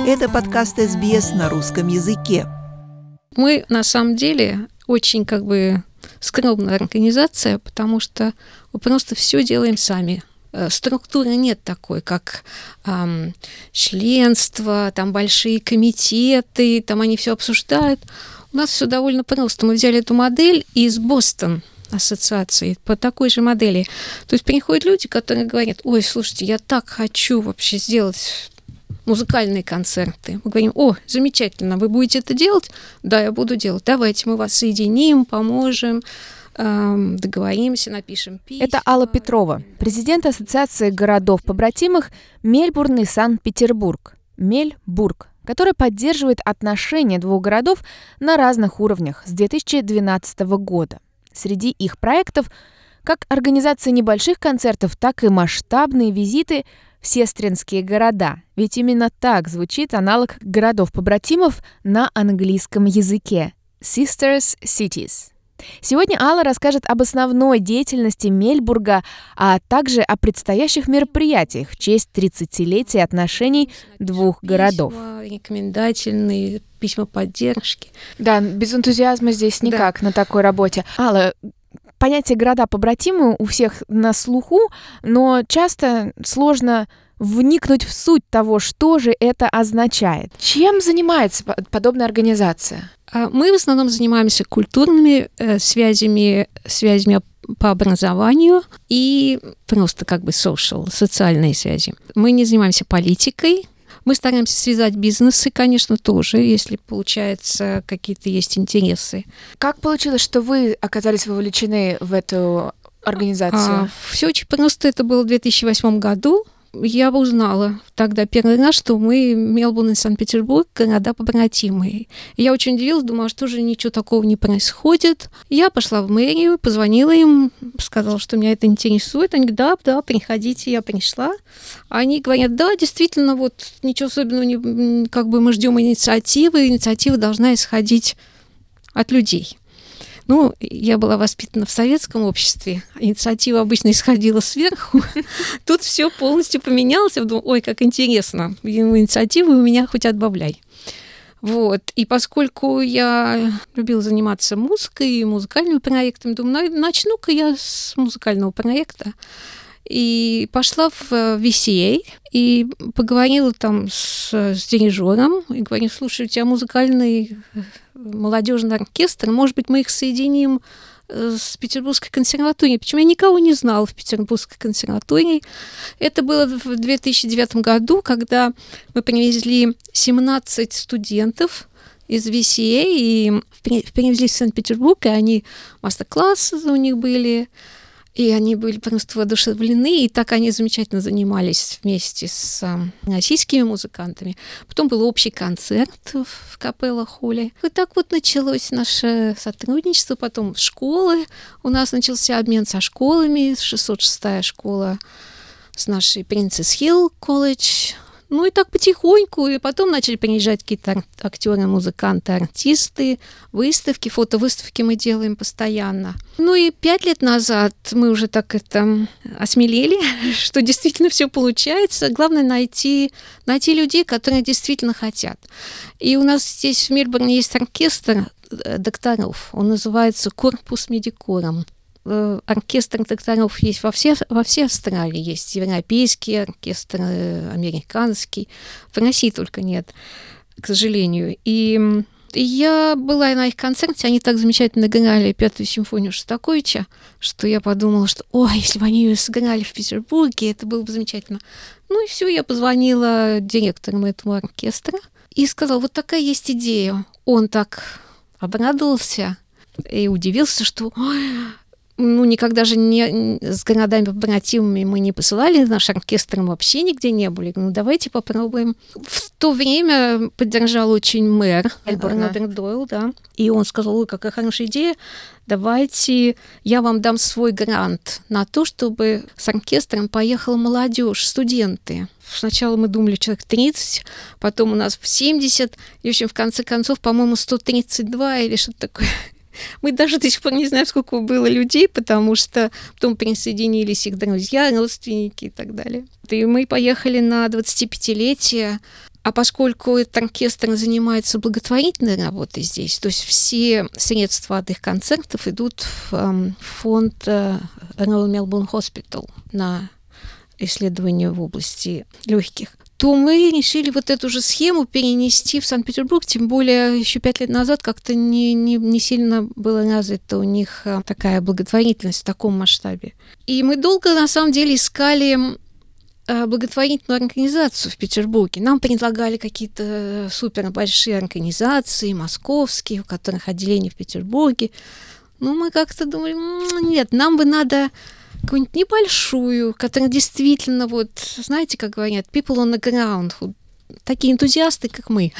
Это подкаст СБС на русском языке. Мы, на самом деле, очень скромная организация, потому что мы просто все делаем сами. Структуры нет такой, как членство, там большие комитеты, там они все обсуждают. У нас все довольно просто. Мы взяли эту модель из Бостон ассоциации по такой же модели. То есть приходят люди, которые говорят: ой, слушайте, я так хочу вообще сделать музыкальные концерты. Мы говорим: о, замечательно, вы будете это делать? Да, я буду делать. Давайте мы вас соединим, поможем, договоримся, напишем письма. Это Алла Петрова, президент Ассоциации городов-побратимых Мельбурн и Санкт-Петербург, Мельбург, который поддерживает отношения двух городов на разных уровнях с 2012 года. Среди их проектов как организация небольших концертов, так и масштабные визиты в сестринские города. Ведь именно так звучит аналог городов-побратимов на английском языке – Sisters Cities. Сегодня Алла расскажет об основной деятельности Мельбурга, а также о предстоящих мероприятиях в честь 30-летия отношений двух городов. Рекомендательные письма поддержки. Да, без энтузиазма здесь никак на такой работе. Алла, понятие города-побратимы у всех на слуху, но часто сложно вникнуть в суть того, что же это означает. Чем занимается подобная организация? Мы в основном занимаемся культурными связями по образованию и просто социальные связи. Мы не занимаемся политикой. Мы стараемся связать бизнесы, конечно, тоже, если, получается, какие-то есть интересы. Как получилось, что вы оказались вовлечены в эту организацию? Все очень просто. Это было в 2008 году. Я узнала тогда первый раз, что мы, Мельбурн и Санкт-Петербург, города-побратимые. Я очень удивилась, думала, что же ничего такого не происходит. Я пошла в мэрию, позвонила им, сказала, что меня это интересует. Они говорят: да, приходите. Я пришла. Они говорят: да, действительно, ничего особенного, мы ждем инициативы. Инициатива должна исходить от людей. Я была воспитана в советском обществе. Инициатива обычно исходила сверху. Тут все полностью поменялось. Я думаю: ой, как интересно. Инициативы у меня хоть отбавляй. И поскольку я любила заниматься музыкой и музыкальными проектами, думаю, начну-ка я с музыкального проекта. И пошла в VCA и поговорила там с дирижером. И говорю: слушай, у тебя музыкальный молодежный оркестр, может быть, мы их соединим с Петербургской консерваторией. Почему я никого не знала в Петербургской консерватории. Это было в 2009 году, когда мы привезли 17 студентов из VCA и перевезли в Санкт-Петербург, и они мастер-классы у них были. И они были просто воодушевлены, и так они замечательно занимались вместе с российскими музыкантами. Потом был общий концерт в Капелла-холле. И так началось наше сотрудничество. Потом школы. У нас начался обмен со школами. 606-я школа с нашей Принцесс Хилл колледж. И так потихоньку. И потом начали приезжать какие-то актеры, музыканты, артисты, выставки, фотовыставки мы делаем постоянно. И 5 лет назад мы уже так осмелели, что действительно все получается. Главное найти людей, которые действительно хотят. И у нас здесь в Мельбурне есть оркестр докторов. Он называется «Корпус медикорум». Оркестр докторов есть во всей Австралии. Есть европейский оркестр, американский. В России только нет, к сожалению. И я была на их концерте, они так замечательно играли 5-ю симфонию Шостаковича, что я подумала, что если бы они ее сыграли в Петербурге, это было бы замечательно. И все, я позвонила директору этого оркестра и сказала: такая есть идея. Он так обрадовался и удивился, что никогда же с городами-побратимами мы не посылали, наш оркестр вообще нигде не были. Давайте попробуем. В то время поддержал очень мэр Роберт Дойл, да. И он сказал: ой, какая хорошая идея, давайте я вам дам свой грант на то, чтобы с оркестром поехала молодежь, студенты. Сначала мы думали человек 30, потом у нас 70, и, в общем, в конце концов, по-моему, 132 или что-то такое. Мы даже до сих пор не знаем, сколько было людей, потому что потом присоединились их друзья, родственники и так далее. И мы поехали на 25-летие А поскольку этот оркестр занимается благотворительной работой здесь, то есть все средства от их концертов идут в фонд Royal Melbourne Hospital на исследования в области легких, то мы решили вот эту же схему перенести в Санкт-Петербург, тем более еще 5 лет назад как-то не сильно было развита у них такая благотворительность в таком масштабе. И мы долго, на самом деле, искали благотворительную организацию в Петербурге. Нам предлагали какие-то супер большие организации, московские, у которых отделение в Петербурге. Но мы как-то думали, нет, нам бы надо какую-нибудь небольшую, которая действительно, вот, знаете, как говорят, people on the ground, вот, такие энтузиасты, как мы.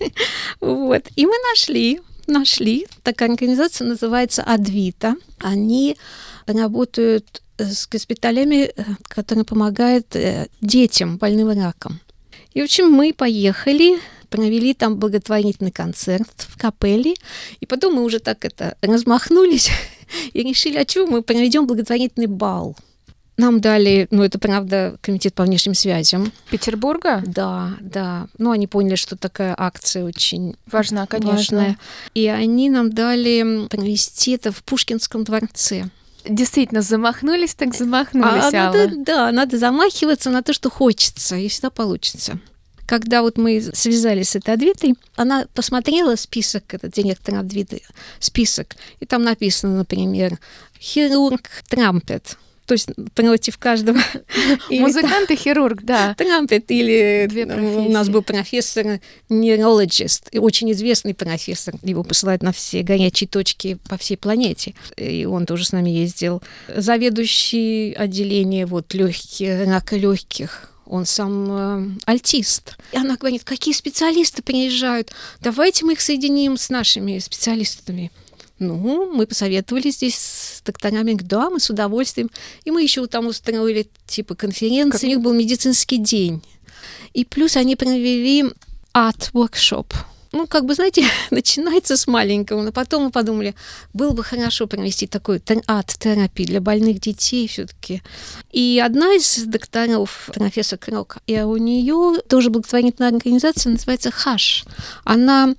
Вот. И мы нашли. Такая организация называется Адвита. Они работают с госпиталями, которые помогают детям, больным раком. И, в общем, мы поехали, провели там благотворительный концерт в капелле, и потом мы уже так размахнулись и решили, а чего мы проведем благотворительный бал. Нам дали, это правда, комитет по внешним связям. Петербурга? Да. Они поняли, что такая акция очень важна, конечно. Важная. И они нам дали провести это в Пушкинском дворце. Действительно, замахнулись, так замахнулись, Алла. Надо замахиваться на то, что хочется, и всегда получится. Когда вот мы связались с этой Адвитой, она посмотрела список, это директор Адвиты, список, и там написано, например, хирург, трампет. То есть против каждого... Музыкант и хирург, да. Трампет, или у нас был профессор neurologist, очень известный профессор, его посылают на все горячие точки по всей планете, и он тоже с нами ездил. Заведующий отделение рака легких, он сам альтист. И она говорит, какие специалисты приезжают, давайте мы их соединим с нашими специалистами. Мы посоветовали здесь с докторами, да, мы с удовольствием. И мы еще там устроили типа конференции, у них был медицинский день. И плюс они провели арт-воркшоп. Знаете, начинается с маленького, но потом мы подумали, было бы хорошо провести такой арт-терапию для больных детей все-таки. И одна из докторов, профессор Крок, и у нее тоже благотворительная организация, называется ХАШ. Она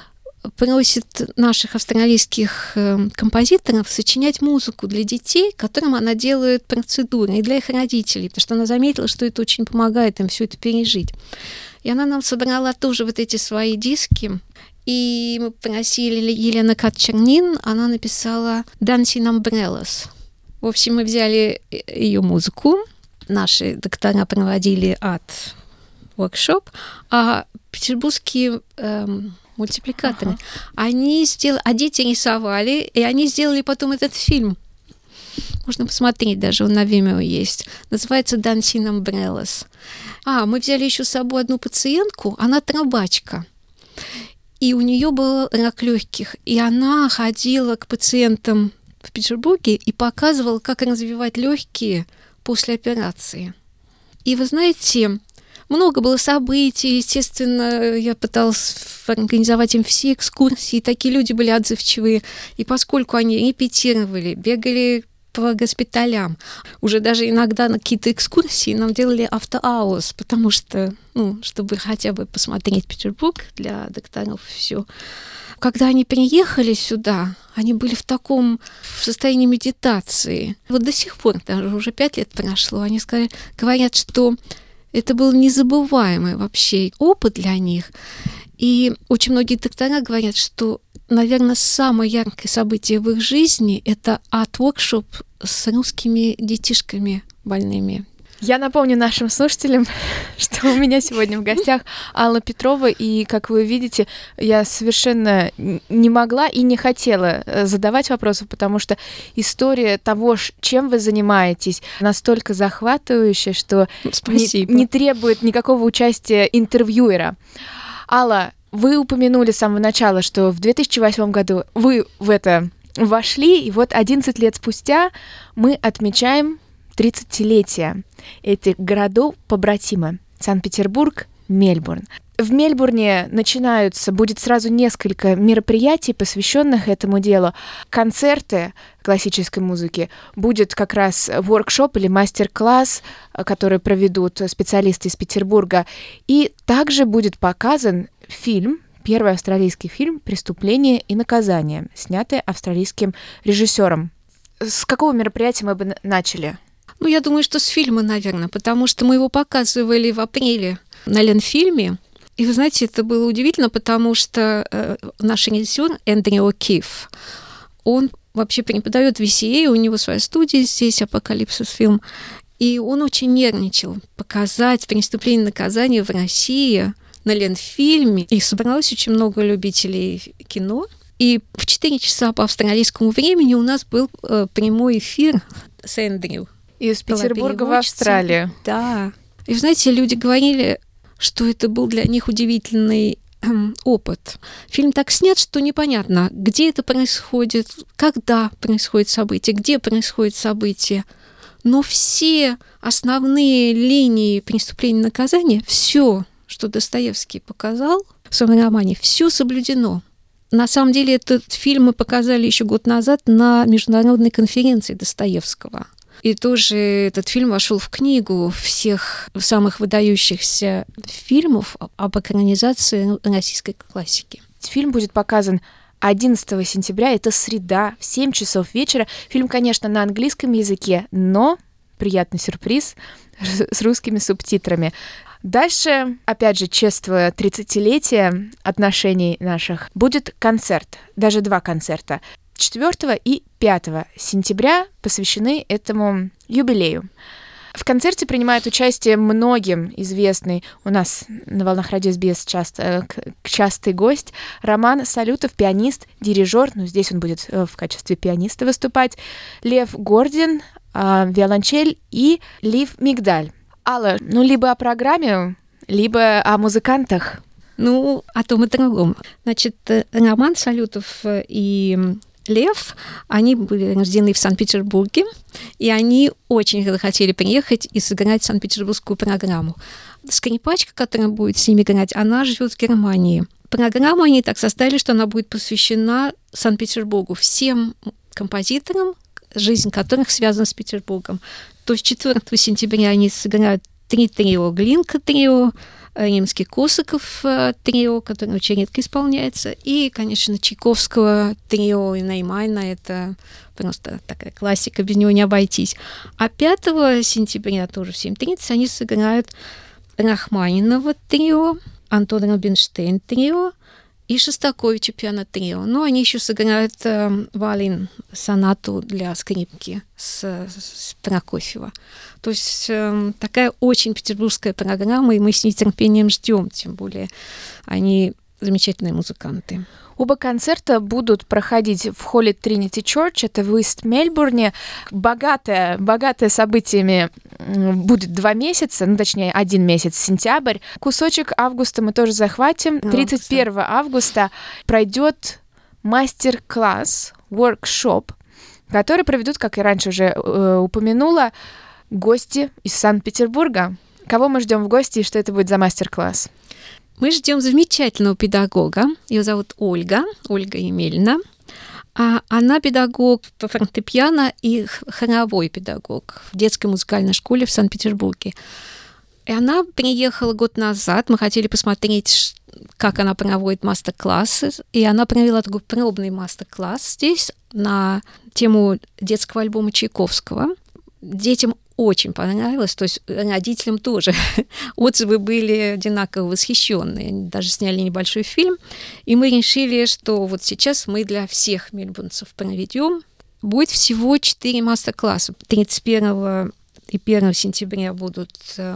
просит наших австралийских композиторов сочинять музыку для детей, которым она делает процедуры, и для их родителей, потому что она заметила, что это очень помогает им все это пережить. И она нам собрала тоже вот эти свои диски, и мы просили Елену Кат-Чернин, она написала «Dancing Umbrellas». В общем, мы взяли ее музыку, наши доктора проводили арт-воркшоп, а петербургские мультипликаторы. Они сделали, а дети рисовали, и они сделали потом этот фильм. Можно посмотреть, даже он на Vimeo есть. Называется Dancing Umbrellas. Мы взяли еще с собой одну пациентку, она трубачка. И у нее был рак легких, и она ходила к пациентам в Петербурге и показывала, как развивать легкие после операции. И вы знаете, много было событий, естественно, я пыталась организовать им все экскурсии, такие люди были отзывчивые, и поскольку они репетировали, бегали по госпиталям, уже даже иногда на какие-то экскурсии нам делали after hours, потому что, чтобы хотя бы посмотреть Петербург для докторов, все. Когда они приехали сюда, они были в состоянии медитации. Вот до сих пор, даже уже 5 лет прошло, они говорят, что это был незабываемый вообще опыт для них. И очень многие доктора говорят, что, наверное, самое яркое событие в их жизни – это арт-воркшоп с русскими детишками больными. Я напомню нашим слушателям, что у меня сегодня в гостях Алла Петрова, и, как вы видите, я совершенно не могла и не хотела задавать вопросов, потому что история того, чем вы занимаетесь, настолько захватывающая, что не требует никакого участия интервьюера. Алла, вы упомянули с самого начала, что в 2008 году вы в это вошли, и вот 11 лет спустя мы отмечаем 30-летие этих городов побратимы. Санкт-Петербург, Мельбурн. В Мельбурне будет сразу несколько мероприятий, посвященных этому делу. Концерты классической музыки, будет как раз воркшоп или мастер-класс, который проведут специалисты из Петербурга. И также будет показан фильм, первый австралийский фильм «Преступление и наказание», снятый австралийским режиссером. С какого мероприятия мы бы начали? Я думаю, что с фильма, наверное, потому что мы его показывали в апреле на Ленфильме. И вы знаете, это было удивительно, потому что наш режиссер Эндрю О'Кифф, он вообще преподает в VCA, у него своя студия здесь, Апокалипсис Фильм, и он очень нервничал показать «Преступление и наказание» в России на Ленфильме. И собралось очень много любителей кино. И в 4 часа по австралийскому времени у нас был прямой эфир с Эндрю. Из Петербурга в Австралию. Да. И, вы знаете, люди говорили, что это был для них удивительный опыт. Фильм так снят, что непонятно, где это происходит, когда происходит событие, где происходит событие. Но все основные линии преступления и наказания, все, что Достоевский показал в своем романе, все соблюдено. На самом деле этот фильм мы показали еще год назад на международной конференции Достоевского. И тоже этот фильм вошел в книгу всех самых выдающихся фильмов об экранизации российской классики. Фильм будет показан 11 сентября, это среда, в 7 часов вечера. Фильм, конечно, на английском языке, но приятный сюрприз с русскими субтитрами. Дальше, опять же, чествуя 30-летие отношений наших, будет концерт, даже 2 концерта. 4 и 5 сентября посвящены этому юбилею. В концерте принимает участие многим известный у нас на «Волнах Радио СБС» частый гость Роман Салютов, пианист, дирижер, здесь он будет в качестве пианиста выступать, Лев Гордин, виолончель и Лив Мигдаль. Алла, либо о программе, либо о музыкантах. О том и другом. Значит, Роман Салютов и Лев, они были рождены в Санкт-Петербурге, и они очень хотели приехать и сыграть санкт-петербургскую программу. Скрипачка, которая будет с ними играть, она живет в Германии. Программу они так составили, что она будет посвящена Санкт-Петербургу, всем композиторам, жизнь которых связана с Петербургом. То есть 4 сентября они сыграют 3 трио, Глинка трио, Римский-Косаков трио, которое очень редко исполняется, и, конечно, Чайковского трио и Неймана. Это просто такая классика, без него не обойтись. А 5 сентября тоже в 7:30 они сыграют Рахманинова трио, Антон Рубинштейн трио и Шостаковича пиано-трио. Они еще сыграют Валин сонату для скрипки с Прокофьева. То есть такая очень петербургская программа, и мы с нетерпением ждем, тем более они замечательные музыканты. Оба концерта будут проходить в холле Trinity Church, это в Ист-Мельбурне. Богатое событиями будет 2 месяца, точнее 1 месяц, сентябрь. Кусочек августа мы тоже захватим. 31 августа пройдет мастер-класс, воркшоп, который проведут, как и раньше уже упомянула, гости из Санкт-Петербурга. Кого мы ждем в гости и что это будет за мастер-класс? Мы ждем замечательного педагога. Ее зовут Ольга Емельна. Она педагог по фортепиано и хоровой педагог в детской музыкальной школе в Санкт-Петербурге. И она приехала год назад. Мы хотели посмотреть, как она проводит мастер-классы. И она провела такой пробный мастер-класс здесь на тему детского альбома Чайковского. Детям очень понравилось, то есть родителям тоже. Отзывы были одинаково восхищенные. Они даже сняли небольшой фильм. И мы решили, что вот сейчас мы для всех мельбурнцев проведем. Будет всего 4 мастер-класса. 31 и 1 сентября будут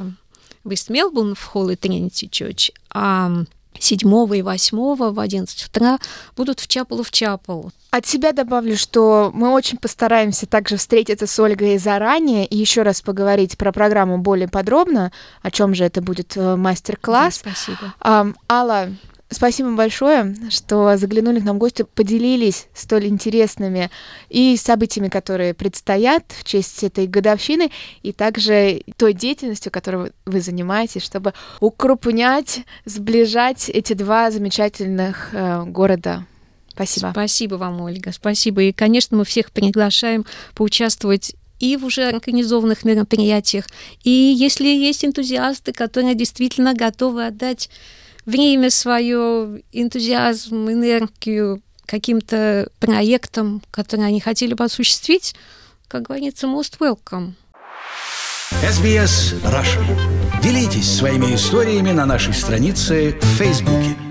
в Ист-Мельбурн в холле Trinity Church, а 7 и 8 в 11 утра будут в Чапелу. От себя добавлю, что мы очень постараемся также встретиться с Ольгой заранее и еще раз поговорить про программу более подробно, о чем же это будет мастер-класс. Да, спасибо. Алла, Спасибо большое, что заглянули к нам в гости, поделились столь интересными и событиями, которые предстоят в честь этой годовщины, и также той деятельностью, которой вы занимаетесь, чтобы укрупнять, сближать эти два замечательных города. Спасибо. Спасибо вам, Ольга, спасибо. И, конечно, мы всех приглашаем поучаствовать и в уже организованных мероприятиях, и если есть энтузиасты, которые действительно готовы отдать время свое, энтузиазм, энергию каким-то проектам, которые они хотели бы осуществить, как говорится, most welcome. SBS Russian. Делитесь своими историями на нашей странице в Фейсбуке.